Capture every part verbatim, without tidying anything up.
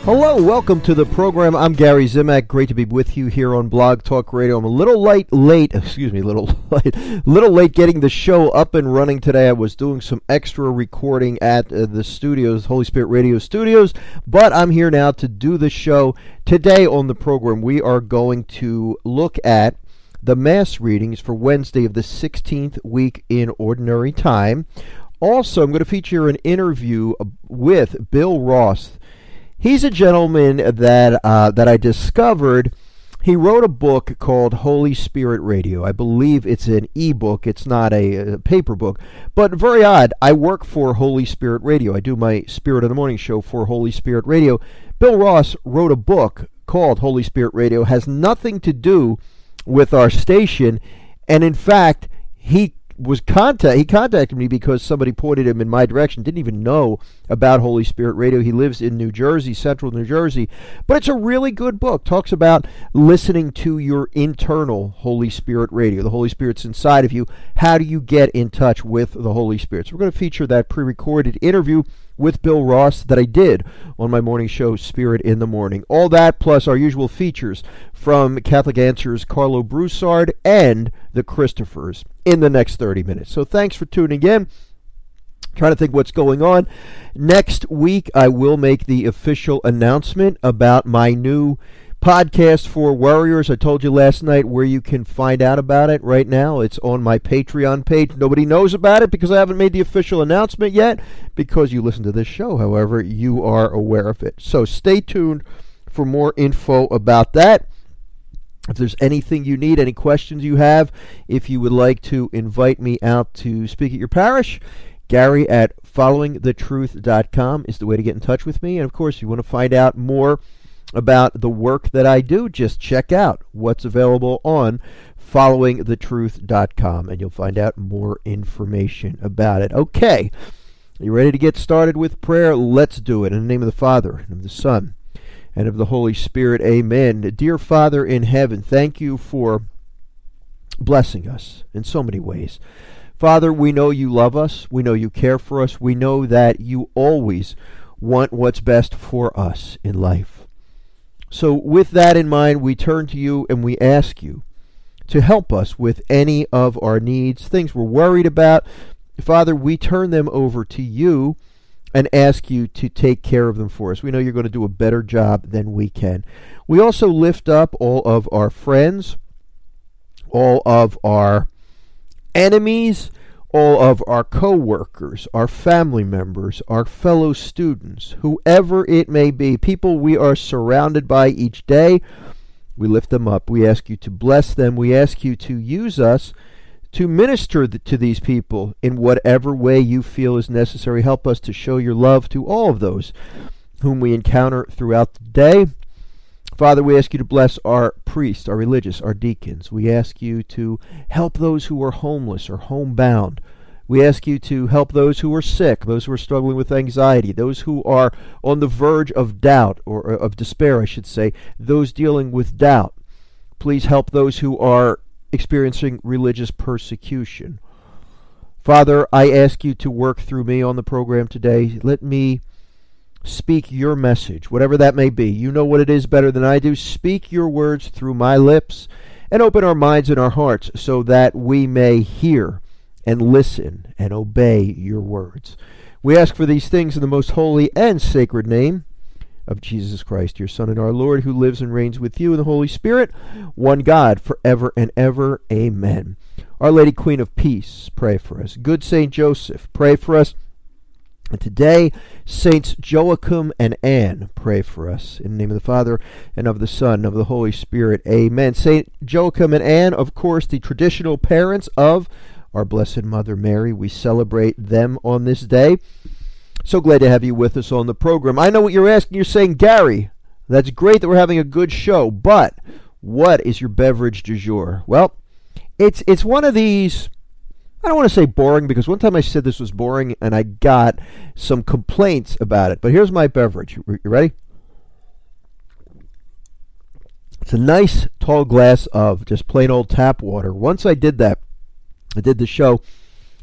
Hello, welcome to the program. I'm Gary Zimak. Great to be with you here on Blog Talk Radio. I'm a little late, late, excuse me, little late, little late getting the show up and running today. I was doing some extra recording at uh, the studios, Holy Spirit Radio Studios, but I'm here now to do the show. Today on the program, we are going to look at the Mass readings for Wednesday of the sixteenth week in Ordinary Time. Also, I'm going to feature an interview with Bill Ross. He's a gentleman that uh, that I discovered. He wrote a book called Holy Spirit Radio. I believe it's an e-book. It's not a, a paper book. But very odd, I work for Holy Spirit Radio. I do my Spirit in the Morning show for Holy Spirit Radio. Bill Ross wrote a book called Holy Spirit Radio. Has nothing to do with our station. And in fact, he was contact he contacted me because somebody pointed him in my direction. Didn't even know about Holy Spirit Radio. He lives in New Jersey, central New Jersey. But it's a really good book. Talks about listening to your internal Holy Spirit Radio. The Holy Spirit's inside of you. How do you get in touch with the Holy Spirit? So we're going to feature that pre-recorded interview with Bill Ross that I did on my morning show, Spirit in the Morning. All that plus our usual features from Catholic Answers, Carlo Broussard, and the Christophers in the next thirty minutes. So thanks for tuning in. Trying to think what's going on. Next week, I will make the official announcement about my new podcast for Warriors. I told you last night where you can find out about it right now. It's on my Patreon page. Nobody knows about it because I haven't made the official announcement yet. Because you listen to this show, however, you are aware of it. So stay tuned for more info about that. If there's anything you need, any questions you have, if you would like to invite me out to speak at your parish, Gary at following the truth dot com is the way to get in touch with me. And of course, if you want to find out more about the work that I do, just check out what's available on following the truth dot com and you'll find out more information about it. Okay, are you ready to get started with prayer? Let's do it. In the name of the Father, and of the Son, and of the Holy Spirit, amen. Dear Father in heaven, thank you for blessing us in so many ways. Father, we know you love us. We know you care for us. We know that you always want what's best for us in life. So with that in mind, we turn to you and we ask you to help us with any of our needs, things we're worried about. Father, we turn them over to you and ask you to take care of them for us. We know you're going to do a better job than we can. We also lift up all of our friends, all of our enemies, all of our co-workers, our family members, our fellow students, whoever it may be, people we are surrounded by each day. We lift them up. We ask you to bless them. We ask you to use us to minister to these people in whatever way you feel is necessary. Help us to show your love to all of those whom we encounter throughout the day. Father, we ask you to bless our priests, our religious, our deacons. We ask you to help those who are homeless or homebound. We ask you to help those who are sick, those who are struggling with anxiety, those who are on the verge of doubt, or of despair, I should say, those dealing with doubt. Please help those who are experiencing religious persecution. Father, I ask you to work through me on the program today. Let me speak your message, whatever that may be. You know what it is better than I do. Speak your words through my lips and open our minds and our hearts so that we may hear and listen and obey your words. We ask for these things in the most holy and sacred name of Jesus Christ, your Son and our Lord, who lives and reigns with you in the Holy Spirit, one God, forever and ever. Amen. Our Lady Queen of Peace, pray for us. Good Saint Joseph, pray for us. And today, Saints Joachim and Anne, pray for us. In the name of the Father, and of the Son, and of the Holy Spirit. Amen. Saint Joachim and Anne, of course, the traditional parents of our Blessed Mother Mary. We celebrate them on this day. So glad to have you with us on the program. I know what you're asking. You're saying, Gary, that's great that we're having a good show, but what is your beverage du jour? Well, it's it's one of these, I don't want to say boring, because one time I said this was boring and I got some complaints about it. But here's my beverage. You ready? It's a nice tall glass of just plain old tap water. Once I did that, I did the show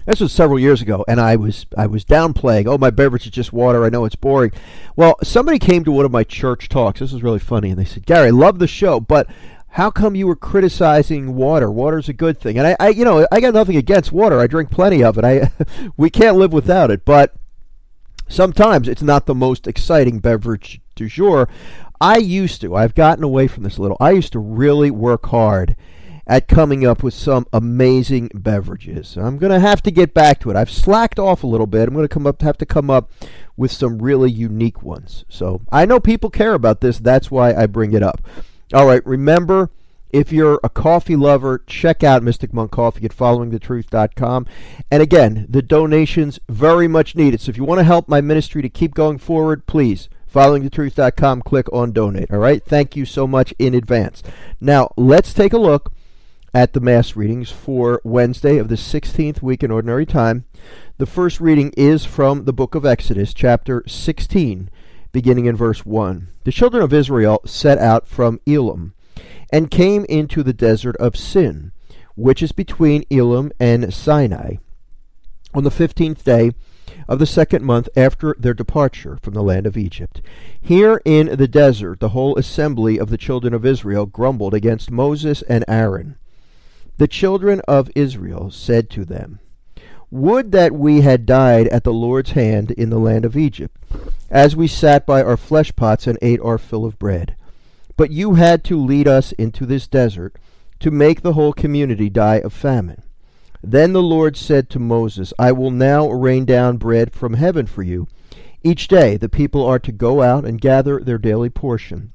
This was several years ago, and I was I was downplaying. Oh, my beverage is just water. I know it's boring. Well, somebody came to one of my church talks. This was really funny, and they said, "Gary, I love the show, but how come you were criticizing water? Water's a good thing." And I, I you know, I got nothing against water. I drink plenty of it. I we can't live without it, but sometimes it's not the most exciting beverage du jour. I used to. I've gotten away from this a little. I used to really work hard at coming up with some amazing beverages. I'm going to have to get back to it. I've slacked off a little bit. I'm going to come up have to come up with some really unique ones. So I know people care about this. That's why I bring it up. All right, remember, if you're a coffee lover, check out Mystic Monk Coffee at following the truth dot com. And again, the donations very much needed. So if you want to help my ministry to keep going forward, please, following the truth dot com, click on donate. All right, thank you so much in advance. Now, let's take a look at the Mass readings for Wednesday of the sixteenth week in Ordinary Time. The first reading is from the book of Exodus, chapter sixteen, beginning in verse one. The children of Israel set out from Elim, and came into the desert of Sin, which is between Elim and Sinai, on the fifteenth day of the second month after their departure from the land of Egypt. Here in the desert the whole assembly of the children of Israel grumbled against Moses and Aaron. The children of Israel said to them, "Would that we had died at the Lord's hand in the land of Egypt, as we sat by our flesh pots and ate our fill of bread. But you had to lead us into this desert to make the whole community die of famine." Then the Lord said to Moses, "I will now rain down bread from heaven for you. Each day the people are to go out and gather their daily portion.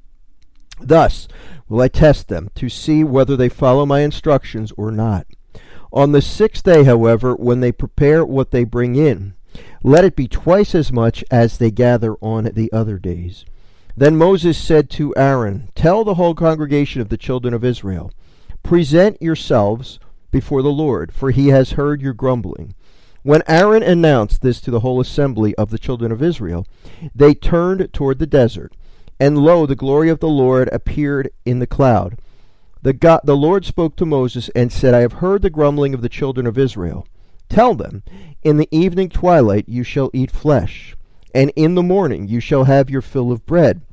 Thus will I test them to see whether they follow my instructions or not. On the sixth day, however, when they prepare what they bring in, let it be twice as much as they gather on the other days." Then Moses said to Aaron, "Tell the whole congregation of the children of Israel, present yourselves before the Lord, for he has heard your grumbling." When Aaron announced this to the whole assembly of the children of Israel, they turned toward the desert, and lo, the glory of the Lord appeared in the cloud. The, God, the Lord spoke to Moses and said, "I have heard the grumbling of the children of Israel. Tell them, in the evening twilight you shall eat flesh, and in the morning you shall have your fill of bread,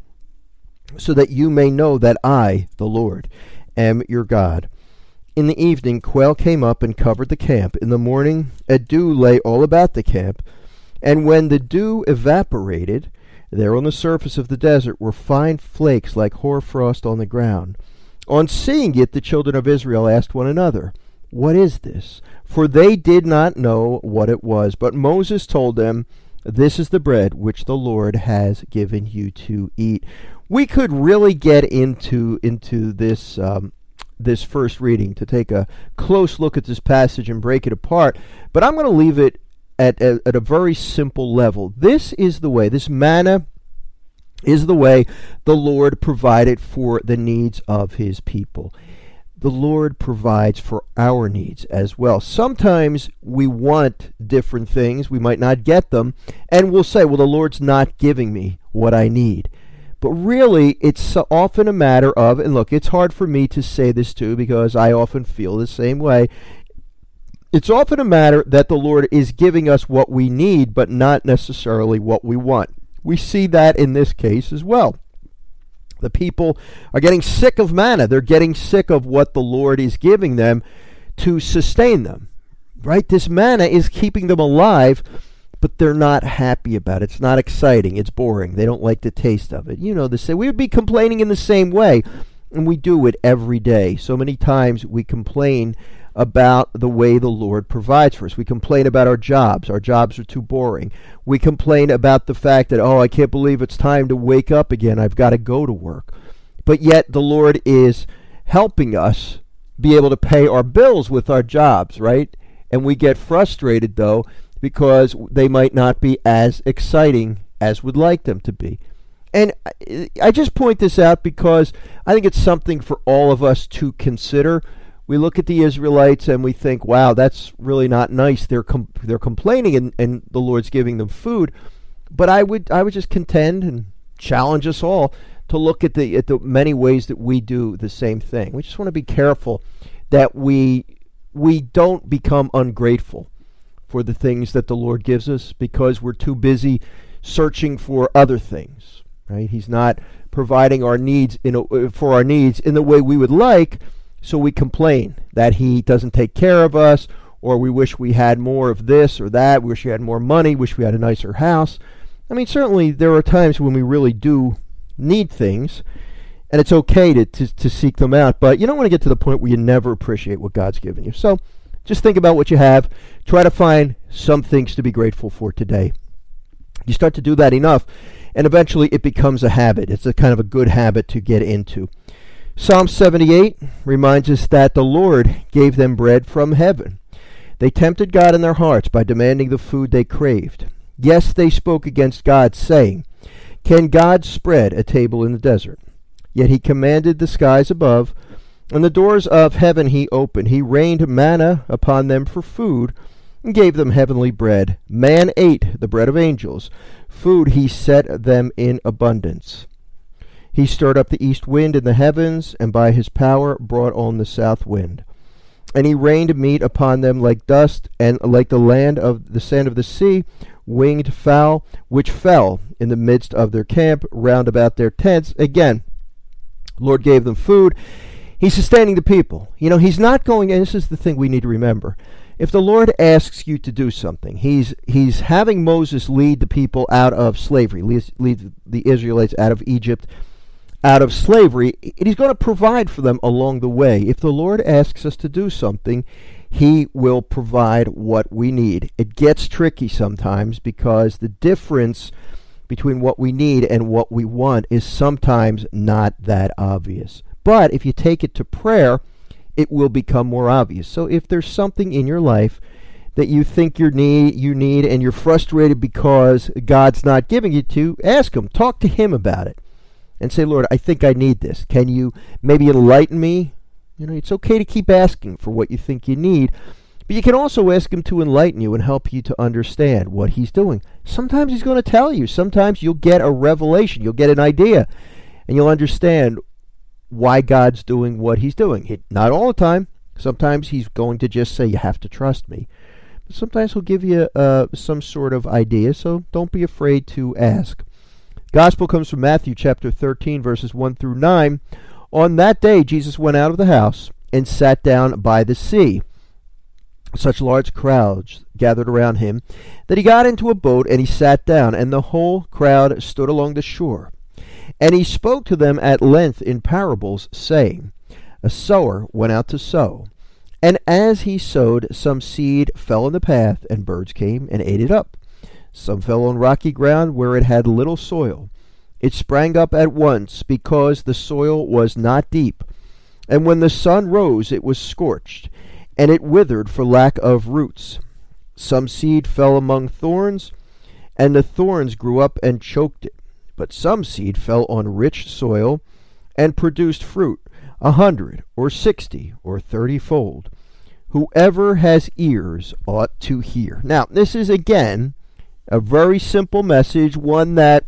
so that you may know that I, the Lord, am your God." In the evening quail came up and covered the camp. In the morning a dew lay all about the camp. And when the dew evaporated, there on the surface of the desert were fine flakes like hoarfrost on the ground. On seeing it, the children of Israel asked one another, "What is this?" For they did not know what it was. But Moses told them, "This is the bread which the Lord has given you to eat." We could really get into into this um, this first reading to take a close look at this passage and break it apart, but I'm going to leave it at, at, at a very simple level. This is the way, this manna is the way the Lord provided for the needs of his people. The Lord provides for our needs as well. Sometimes we want different things, we might not get them, and we'll say, well, the Lord's not giving me what I need. But really, it's often a matter of, and look, it's hard for me to say this too, because I often feel the same way. It's often a matter that the Lord is giving us what we need, but not necessarily what we want. We see that in this case as well. The people are getting sick of manna. They're getting sick of what the Lord is giving them to sustain them. Right? This manna is keeping them alive, but they're not happy about it. It's not exciting. It's boring. They don't like the taste of it. You know, they say we would be complaining in the same way, and we do it every day. So many times we complain about the way the Lord provides for us. We complain about our jobs. Our jobs are too boring. We complain about the fact that, oh, I can't believe it's time to wake up again. I've got to go to work. But yet the Lord is helping us be able to pay our bills with our jobs, right? And we get frustrated, though, because they might not be as exciting as we'd like them to be. And I just point this out because I think it's something for all of us to consider. We look at the Israelites and we think, wow, that's really not nice. They're com- they're complaining and, and the Lord's giving them food. But I would I would just contend and challenge us all to look at the at the many ways that we do the same thing. We just want to be careful that we we don't become ungrateful for the things that the Lord gives us because we're too busy searching for other things, right? He's not providing our needs in a, for our needs in the way we would like, so we complain that he doesn't take care of us, or we wish we had more of this or that, we wish we had more money, wish we had a nicer house. I mean, certainly there are times when we really do need things, and it's okay to, to, to seek them out, but you don't want to get to the point where you never appreciate what God's given you. So just think about what you have. Try to find some things to be grateful for today. You start to do that enough, and eventually it becomes a habit. It's a kind of a good habit to get into. Psalm seventy-eight reminds us that the Lord gave them bread from heaven. They tempted God in their hearts by demanding the food they craved. Yes, they spoke against God, saying, "Can God spread a table in the desert?" Yet he commanded the skies above, and the doors of heaven he opened. He rained manna upon them for food, and gave them heavenly bread. Man ate the bread of angels. Food he set them in abundance. He stirred up the east wind in the heavens, and by his power brought on the south wind. And he rained meat upon them like dust, and like the land of the sand of the sea, winged fowl, which fell in the midst of their camp, round about their tents. Again, Lord gave them food. He's sustaining the people. You know, he's not going, and this is the thing we need to remember. If the Lord asks you to do something, he's he's having Moses lead the people out of slavery, lead, lead the Israelites out of Egypt, out of slavery, and he's going to provide for them along the way. If the Lord asks us to do something, he will provide what we need. It gets tricky sometimes because the difference between what we need and what we want is sometimes not that obvious. But if you take it to prayer, it will become more obvious. So if there's something in your life that you think you need, you need, and you're frustrated because God's not giving it to you, ask him, talk to him about it, and say, "Lord, I think I need this. Can you maybe enlighten me?" You know, it's okay to keep asking for what you think you need, but you can also ask him to enlighten you and help you to understand what he's doing. Sometimes he's going to tell you. Sometimes you'll get a revelation. You'll get an idea, and you'll understand why God's doing what he's doing. It, not all the time. Sometimes he's going to just say, "You have to trust me." But sometimes he'll give you uh, some sort of idea, so don't be afraid to ask. Gospel comes from Matthew chapter thirteen, verses one through nine. On that day, Jesus went out of the house and sat down by the sea. Such large crowds gathered around him that he got into a boat and he sat down, and the whole crowd stood along the shore. And he spoke to them at length in parables, saying, "A sower went out to sow. And as he sowed, some seed fell in the path, and birds came and ate it up. Some fell on rocky ground where it had little soil. It sprang up at once, because the soil was not deep. And when the sun rose, it was scorched, and it withered for lack of roots. Some seed fell among thorns, and the thorns grew up and choked it. But some seed fell on rich soil, and produced fruit, a hundred, or sixty, or thirty-fold. Whoever has ears ought to hear." Now, this is, again, a very simple message, one that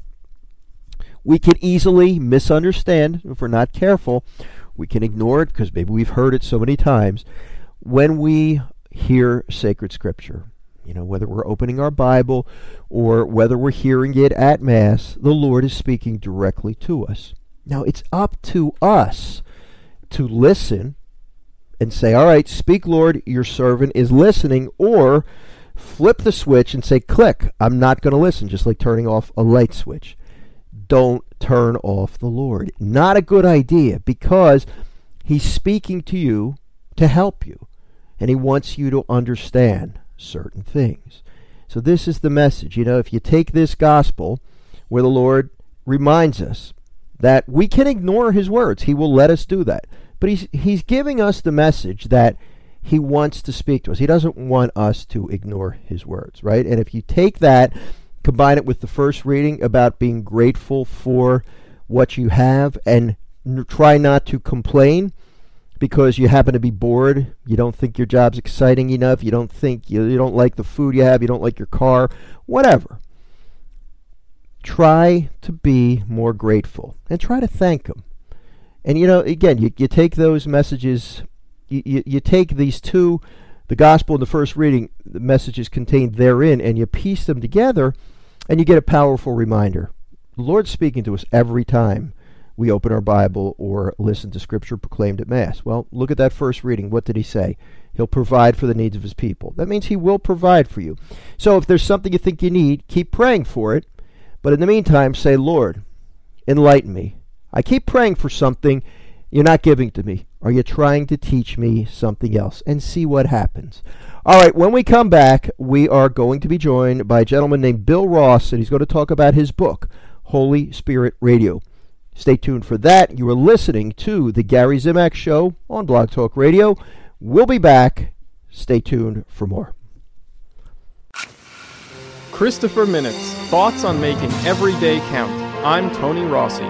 we can easily misunderstand if we're not careful. We can ignore it because maybe we've heard it so many times. When we hear sacred scripture, you know, whether we're opening our Bible or whether we're hearing it at Mass, the Lord is speaking directly to us. Now, it's up to us to listen and say, "All right, speak, Lord, your servant is listening," or flip the switch and say, "Click, I'm not going to listen," just like turning off a light switch. Don't turn off the Lord. Not a good idea, because he's speaking to you to help you, and he wants you to understand certain things. So this is the message. You know, if you take this gospel where the Lord reminds us that we can ignore his words, he will let us do that. But he's he's giving us the message that he wants to speak to us. He doesn't want us to ignore his words, right? And if you take that, combine it with the first reading about being grateful for what you have, and n- try not to complain because you happen to be bored, you don't think your job's exciting enough, you don't think you, you don't like the food you have, you don't like your car, whatever. Try to be more grateful and try to thank him. And you know, again, you, you take those messages, you, you, you take these two the gospel in the first reading, the messages contained therein, and you piece them together, and you get a powerful reminder. The Lord's speaking to us every time we open our Bible or listen to Scripture proclaimed at Mass. Well, look at that first reading. What did he say? He'll provide for the needs of his people. That means he will provide for you. So if there's something you think you need, keep praying for it. But in the meantime, say, Lord, enlighten me. I keep praying for something you're not giving to me. Are you trying to teach me something else? And see what happens. All right, when we come back, we are going to be joined by a gentleman named Bill Ross, and he's going to talk about his book, Holy Spirit Radio. Stay tuned for that. You are listening to The Gary Zimak Show on Blog Talk Radio. We'll be back. Stay tuned for more. Christopher Minutes, thoughts on making every day count. I'm Tony Rossi.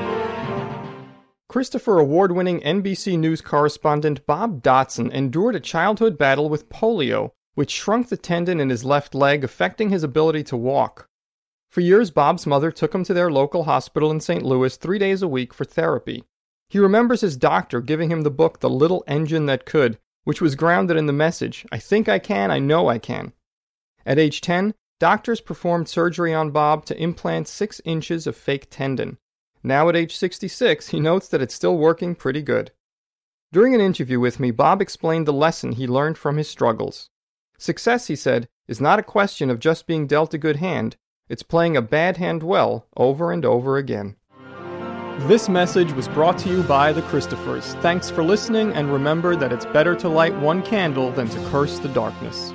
Christopher Award-winning N B C News correspondent Bob Dotson endured a childhood battle with polio, which shrunk the tendon in his left leg, affecting his ability to walk. For years, Bob's mother took him to their local hospital in Saint Louis three days a week for therapy. He remembers his doctor giving him the book The Little Engine That Could, which was grounded in the message, I think I can, I know I can. At age ten, doctors performed surgery on Bob to implant six inches of fake tendon. Now at age sixty-six, he notes that it's still working pretty good. During an interview with me, Bob explained the lesson he learned from his struggles. Success, he said, is not a question of just being dealt a good hand. It's playing a bad hand well over and over again. This message was brought to you by the Christophers. Thanks for listening, and remember that it's better to light one candle than to curse the darkness.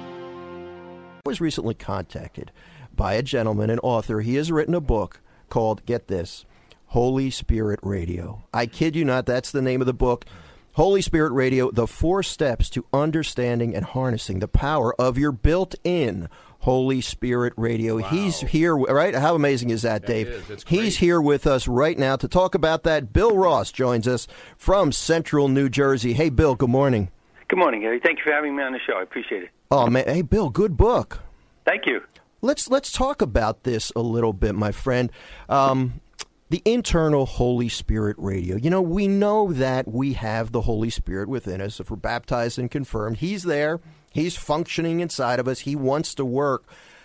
I was recently contacted by a gentleman, an author. He has written a book called, get this, Holy Spirit Radio. I kid you not, that's the name of the book. Holy Spirit Radio, the four steps to understanding and harnessing the power of your built-in Holy Spirit Radio. Wow. He's here, right? How amazing is that, Dave? That is. He's here with us right now to talk about that. Bill Ross joins us from Central New Jersey. Hey, Bill, good morning. Good morning, Gary. Thank you for having me on the show. I appreciate it. Oh, man. Hey, Bill, good book. Thank you. Let's let's talk about this a little bit, my friend. Um, the internal Holy Spirit Radio. You know, we know that we have the Holy Spirit within us. If we're baptized and confirmed, he's there. He's functioning inside of us. He wants to work.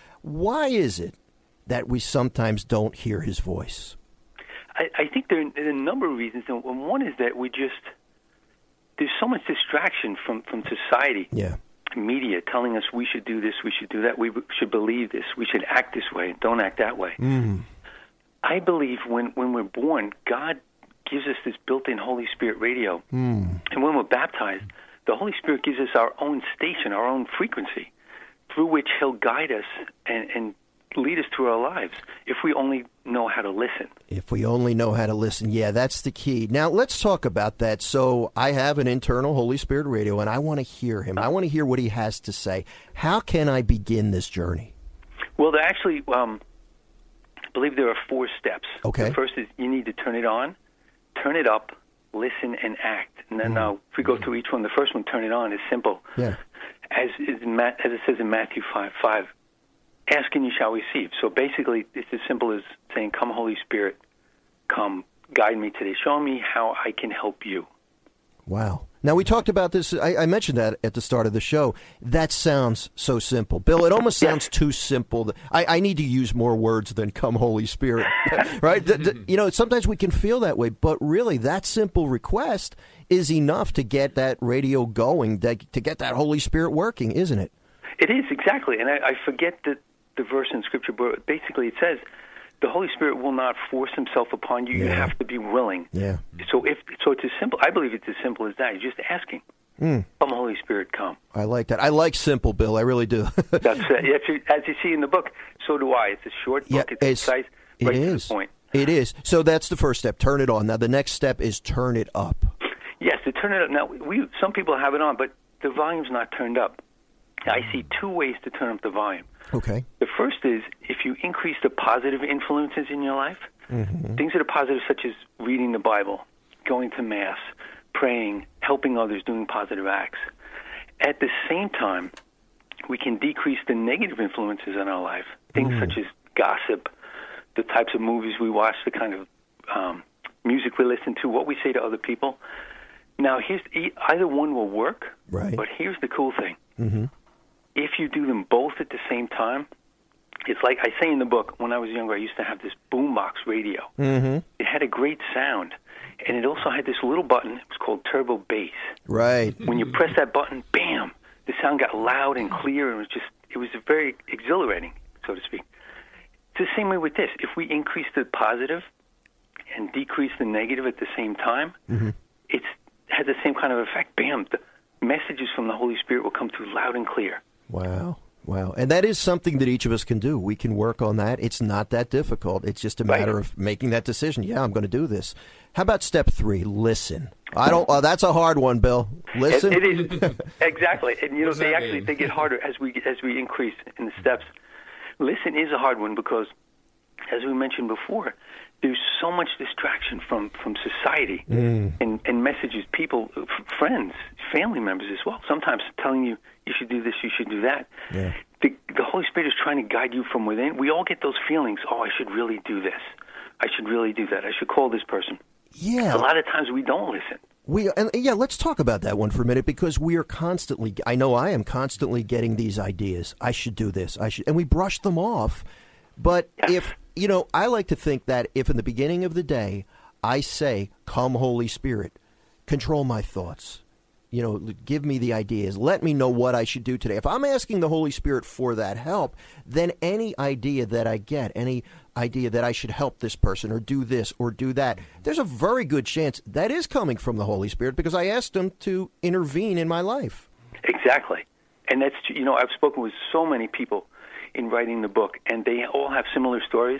Why is it that we sometimes don't hear his voice? I, I think there are a number of reasons. And one is that we just, there's so much distraction from, from society. Yeah. Media telling us we should do this, we should do that, we should believe this, we should act this way, don't act that way. Mm. I believe when, when we're born, God gives us this built-in Holy Spirit radio. Mm. And when we're baptized, the Holy Spirit gives us our own station, our own frequency, through which he'll guide us and, and lead us through our lives if we only know how to listen. If we only know how to listen. Yeah, that's the key. Now, let's talk about that. So I have an internal Holy Spirit radio, and I want to hear him. I want to hear what he has to say. How can I begin this journey? Well, there actually, um, I believe there are four steps. Okay. The first is you need to turn it on, turn it up, listen, and act. And then Mm. uh, if we go through each one, the first one, turn it on, is simple. Yeah. As, is in Ma- as it says in Matthew five five, ask and you shall receive. So basically, it's as simple as saying, come, Holy Spirit, come, guide me today. Show me how I can help you. Wow. Now, we talked about this. I, I mentioned that at the start of the show. That sounds so simple. Bill, it almost sounds too simple. I, I need to use more words than come, Holy Spirit. Right? the, the, you know, sometimes we can feel that way, but really that simple request is enough to get that radio going, that, to get that Holy Spirit working, isn't it? It is, exactly. And I, I forget the, the verse in Scripture, but basically it says, the Holy Spirit will not force himself upon you. Yeah. You have to be willing. Yeah. So if so, it's as simple. I believe it's as simple as that. You're just asking, Mm. come, Holy Spirit, come. I like that. I like simple, Bill. I really do. That's it. As you see in the book, so do I. It's a short book. Yeah, it's concise, right it to is. the point. It is. So that's the first step. Turn it on. Now the next step is turn it up. Yes, to turn it up. Now, we some people have it on, but the volume's not turned up. I see two ways to turn up the volume. Okay. The first is if you increase the positive influences in your life, Mm-hmm. things that are positive, such as reading the Bible, going to Mass, praying, helping others, doing positive acts. At the same time, we can decrease the negative influences in our life, things Mm. such as gossip, the types of movies we watch, the kind of um, music we listen to, what we say to other people. Now, here's either one will work, Right. but here's the cool thing. Mm-hmm. if you do them both at the same time, it's like I say in the book, when I was younger, I used to have this boombox radio. Mm-hmm. It had a great sound, and it also had this little button. It was called turbo bass. Right. When you press that button, bam, the sound got loud and clear, and it was just, it was very exhilarating, so to speak. It's the same way with this. If we increase the positive and decrease the negative at the same time, mm-hmm. it's has the same kind of effect. Bam, the messages from the Holy Spirit will come through loud and clear. Wow. Wow. And that is something that each of us can do. We can work on that. It's not that difficult. It's just a matter right. of making that decision. Yeah, I'm going to do this. How about step three? Listen. I don't. Oh, that's a hard one, Bill. Listen. It, it is exactly, and you know they actually mean? they get harder as we as we increase in the steps. Listen is a hard one because, as we mentioned before, there's so much distraction from, from society mm. and, and messages, people, f- friends, family members as well, sometimes telling you you should do this, you should do that. Yeah. The, the Holy Spirit is trying to guide you from within. We all get those feelings, oh, I should really do this. I should really do that. I should call this person. Yeah. A lot of times we don't listen. We and yeah, let's talk about that one for a minute because we are constantly, I know I am constantly getting these ideas. I should do this. I should, and we brush them off. But Yes. if, you know, I like to think that if in the beginning of the day I say, come Holy Spirit, control my thoughts, you know, give me the ideas, let me know what I should do today. If I'm asking the Holy Spirit for that help, then any idea that I get, any idea that I should help this person or do this or do that, there's a very good chance that is coming from the Holy Spirit because I asked him to intervene in my life. Exactly. And that's, you know, I've spoken with so many people in writing the book, and they all have similar stories.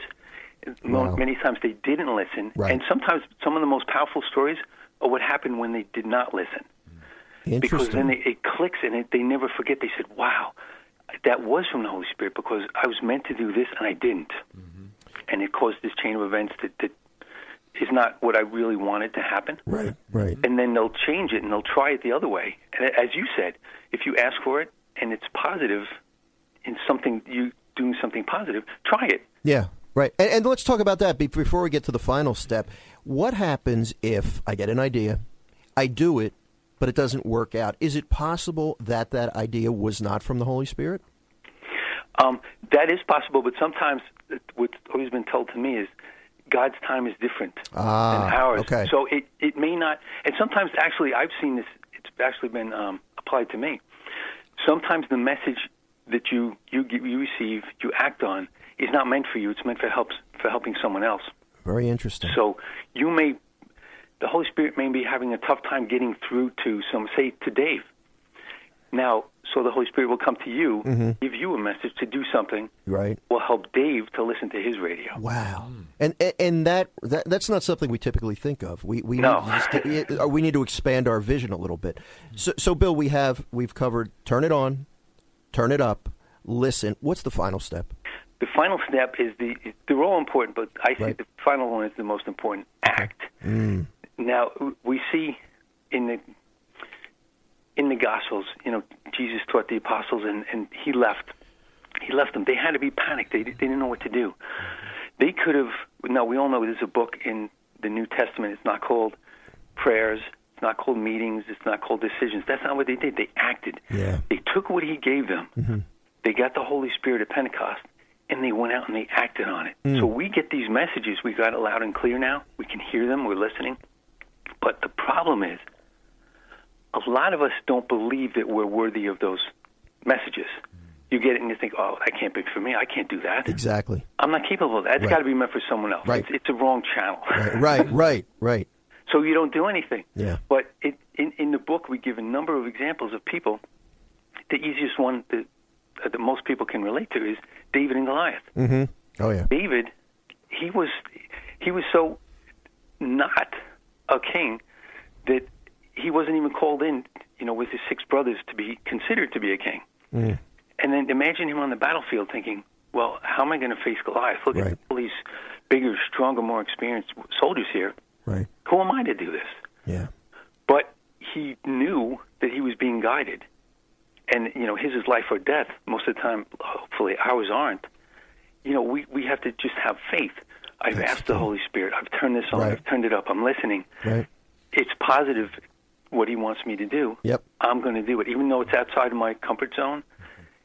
Wow. Many times they didn't listen, Right. and sometimes some of the most powerful stories are what happened when they did not listen. Because then they, it clicks, and it, they never forget. They said, wow, that was from the Holy Spirit because I was meant to do this, and I didn't. Mm-hmm. And it caused this chain of events that, that is not what I really wanted to happen. Right, right. And then they'll change it, and they'll try it the other way. And as you said, if you ask for it, and it's positive, in something you doing something positive, try it. Yeah, right. And, and let's talk about that be- before we get to the final step. What happens if I get an idea, I do it, but it doesn't work out? Is it possible that that idea was not from the Holy Spirit? Um, that is possible, but sometimes what's always been told to me is God's time is different ah, than ours. Okay. So it, it may not, and sometimes actually I've seen this, it's actually been um, applied to me. Sometimes the message that you, you you receive, you act on, is not meant for you. It's meant for helps for helping someone else. Very interesting. So you may, the Holy Spirit may be having a tough time getting through to some, say, to Dave. Now, so the Holy Spirit will come to you, mm-hmm. give you a message to do something. Right. Will help Dave to listen to his radio. Wow. And and that, that that's not something we typically think of. We we No. need, to, we need to expand our vision a little bit. So so Bill, we have we've covered turn it on, turn it up, listen. What's the final step? The final step is the they're all important, but I see Right. the final one is the most important. Act. Mm. Now we see in the in the Gospels, you know, Jesus taught the apostles, and, and he left. He left them. They had to be panicked. They, they didn't know what to do. They could have. Now we all know there's a book in the New Testament. It's not called prayers. It's not called meetings. It's not called decisions. That's not what they did. They acted. Yeah. They took what he gave them. Mm-hmm. They got the Holy Spirit at Pentecost, and they went out and they acted on it. Mm. So we get these messages. We got it loud and clear now. We can hear them. We're listening. But the problem is, a lot of us don't believe that we're worthy of those messages. You get it and you think, oh, that can't be for me. I can't do that. Exactly. I'm not capable of that. It's Right. got to be meant for someone else. Right. It's, it's a wrong channel. Right, right, right, right. So you don't do anything. Yeah. But it, in, in the book, we give a number of examples of people. The easiest one that, uh, that most people can relate to is David and Goliath. Mm-hmm. Oh, yeah. David, he was he was so not a king that he wasn't even called in, you know, with his six brothers to be considered to be a king. Mm. And then imagine him on the battlefield thinking, well, how am I going to face Goliath? Look Right. at all these bigger, stronger, more experienced soldiers here. Right. Who am I to do this? Yeah. But he knew that he was being guided. And, you know, his is life or death. Most of the time, hopefully, ours aren't. You know, we, we have to just have faith. I've That's asked the true. Holy Spirit. I've turned this on. Right. I've turned it up. I'm listening. Right. It's positive what he wants me to do. Yep. I'm going to do it. Even though it's outside of my comfort zone,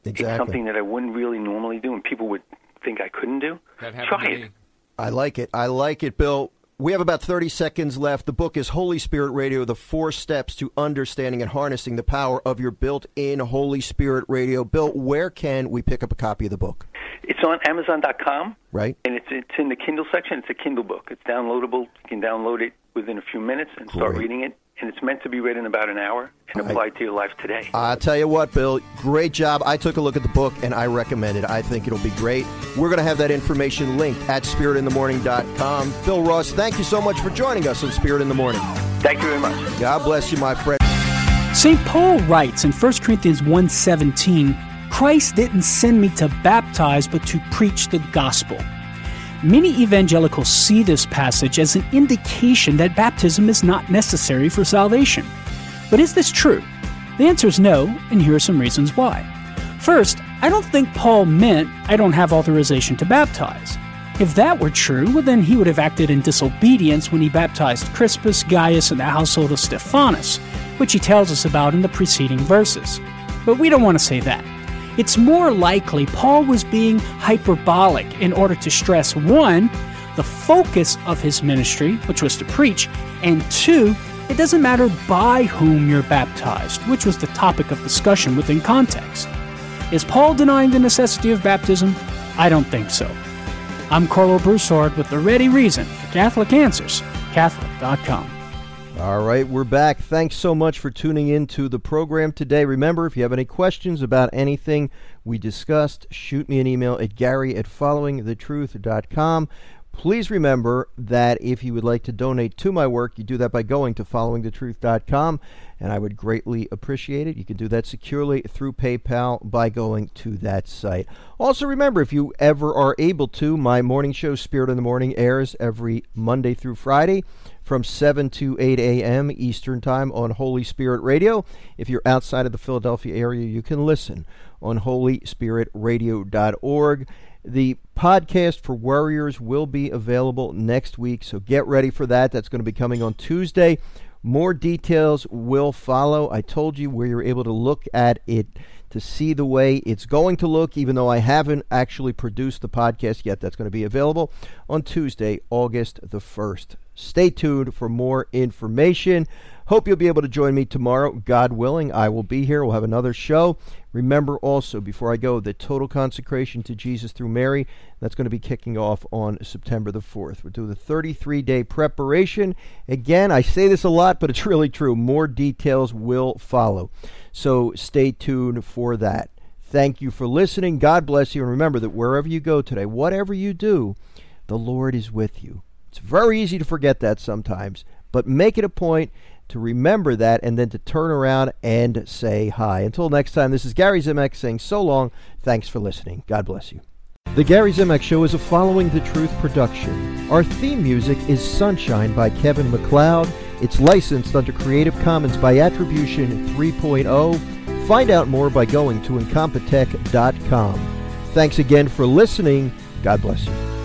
Exactly. It's something that I wouldn't really normally do, and people would think I couldn't do. That happened Try to it. me. I like it. I like it, Bill. We have about thirty seconds left. The book is Holy Spirit Radio, The Four Steps to Understanding and Harnessing the Power of Your Built-in Holy Spirit Radio. Bill, where can we pick up a copy of the book? It's on Amazon dot com, right? And it's it's in the Kindle section. It's a Kindle book. It's downloadable. You can download it within a few minutes and start Great. reading it. And it's meant to be read in about an hour and I, applied to your life today. I'll tell you what, Bill, great job. I took a look at the book, and I recommend it. I think it'll be great. We're going to have that information linked at spirit in the morning dot com. Bill Ross, thank you so much for joining us on Spirit in the Morning. Thank you very much. God bless you, my friend. Saint Paul writes in First Corinthians one seventeen, Christ didn't send me to baptize, but to preach the gospel. Many evangelicals see this passage as an indication that baptism is not necessary for salvation. But is this true? The answer is no, and here are some reasons why. First, I don't think Paul meant I don't have authorization to baptize. If that were true, well then he would have acted in disobedience when he baptized Crispus, Gaius, and the household of Stephanus, which he tells us about in the preceding verses. But we don't want to say that. It's more likely Paul was being hyperbolic in order to stress, one, the focus of his ministry, which was to preach, and two, it doesn't matter by whom you're baptized, which was the topic of discussion within context. Is Paul denying the necessity of baptism? I don't think so. I'm Carlo Broussard with the ready reason for Catholic Answers, Catholic dot com. All right, we're back. Thanks so much for tuning in to the program today. Remember, if you have any questions about anything we discussed, shoot me an email at gary at following the truth dot com. Please remember that if you would like to donate to my work, you do that by going to following the truth dot com, and I would greatly appreciate it. You can do that securely through PayPal by going to that site. Also, remember, if you ever are able to, my morning show, Spirit in the Morning, airs every Monday through Friday from seven to eight a.m. Eastern Time on Holy Spirit Radio. If you're outside of the Philadelphia area, you can listen on holy spirit radio dot org. The podcast for Warriors will be available next week, so get ready for that. That's going to be coming on Tuesday. More details will follow. I told you where you're able to look at it to see the way it's going to look, even though I haven't actually produced the podcast yet. That's going to be available on Tuesday, August the first. Stay tuned for more information. Hope you'll be able to join me tomorrow. God willing, I will be here. We'll have another show. Remember also, before I go, the Total Consecration to Jesus through Mary. That's going to be kicking off on September the fourth. We're doing the thirty-three day preparation. Again, I say this a lot, but it's really true. More details will follow. So stay tuned for that. Thank you for listening. God bless you. And remember that wherever you go today, whatever you do, the Lord is with you. It's very easy to forget that sometimes, but make it a point to remember that and then to turn around and say hi. Until next time, this is Gary Zimek saying so long. Thanks for listening. God bless you. The Gary Zimek Show is a Following the Truth production. Our theme music is Sunshine by Kevin MacLeod. It's licensed under Creative Commons by Attribution three point oh. Find out more by going to incompetech dot com. Thanks again for listening. God bless you.